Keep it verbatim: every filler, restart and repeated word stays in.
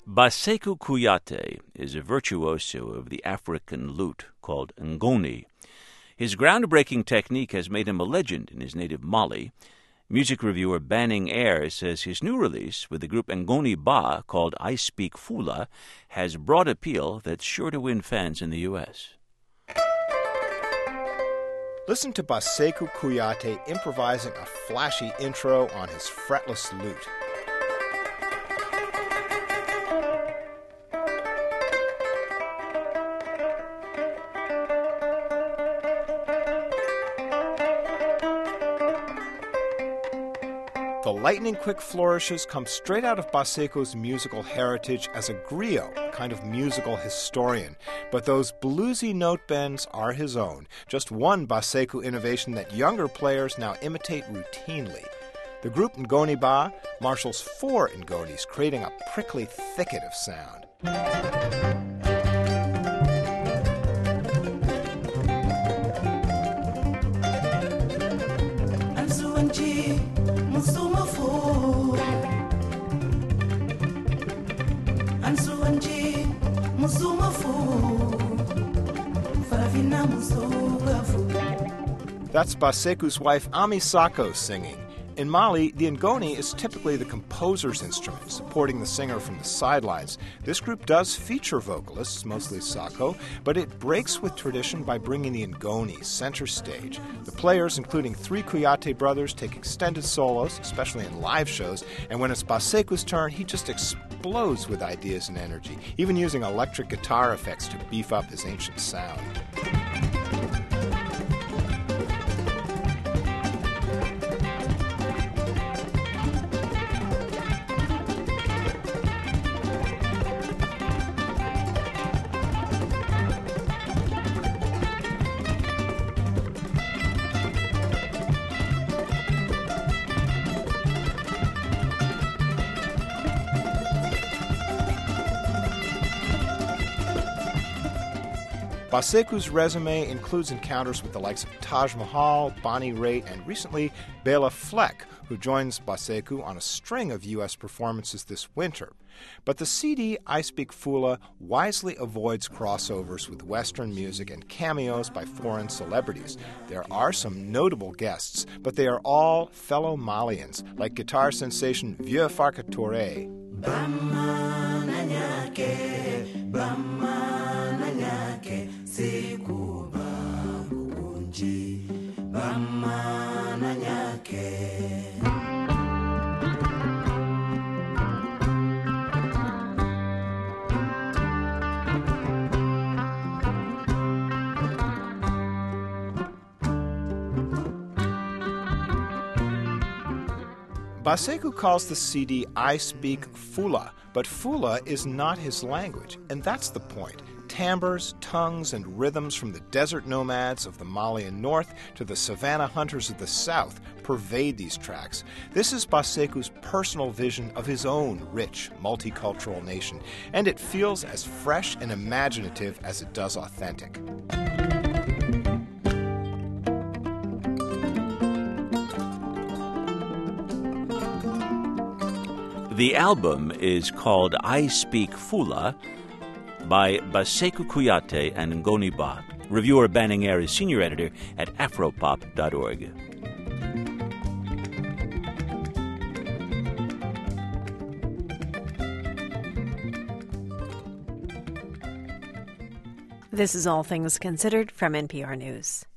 Baseku Kuyate is a virtuoso of the African lute called ngoni. His groundbreaking technique has made him a legend in his native Mali. Music reviewer Banning Eyre says his new release with the group Ngoni Ba, called I Speak Fula, has broad appeal that's sure to win fans in the U S. Listen to Baseku Kuyate improvising a flashy intro on his fretless lute. The lightning-quick flourishes come straight out of Baseku's musical heritage as a griot, a kind of musical historian. But those bluesy note bends are his own, just one Baseku innovation that younger players now imitate routinely. The group Ngoni Ba marshals four ngonis, creating a prickly thicket of sound. That's Baseku's wife Ami Sako singing. In Mali, the ngoni is typically the composer's instrument, supporting the singer from the sidelines. This group does feature vocalists, mostly Sako, but it breaks with tradition by bringing the ngoni center stage. The players, including three Kuyate brothers, take extended solos, especially in live shows, and when it's Baseku's turn, he just explodes with ideas and energy, even using electric guitar effects to beef up his ancient sound. Baseku's resume includes encounters with the likes of Taj Mahal, Bonnie Raitt, and recently Bela Fleck, who joins Baseku on a string of U S performances this winter. But the C D I Speak Fula wisely avoids crossovers with Western music and cameos by foreign celebrities. There are some notable guests, but they are all fellow Malians, like guitar sensation Vieux Farka Touré. Baseku calls the C D I Speak Fula, but Fula is not his language, and that's the point. Timbres, tongues, and rhythms from the desert nomads of the Malian north to the savanna hunters of the south pervade these tracks. This is Baseku's personal vision of his own rich, multicultural nation, and it feels as fresh and imaginative as it does authentic. The album is called I Speak Fula by Baseku Kuyate and Ngoni Ba. Reviewer Banning Eyre is senior editor at afropop dot org. This is All Things Considered from N P R News.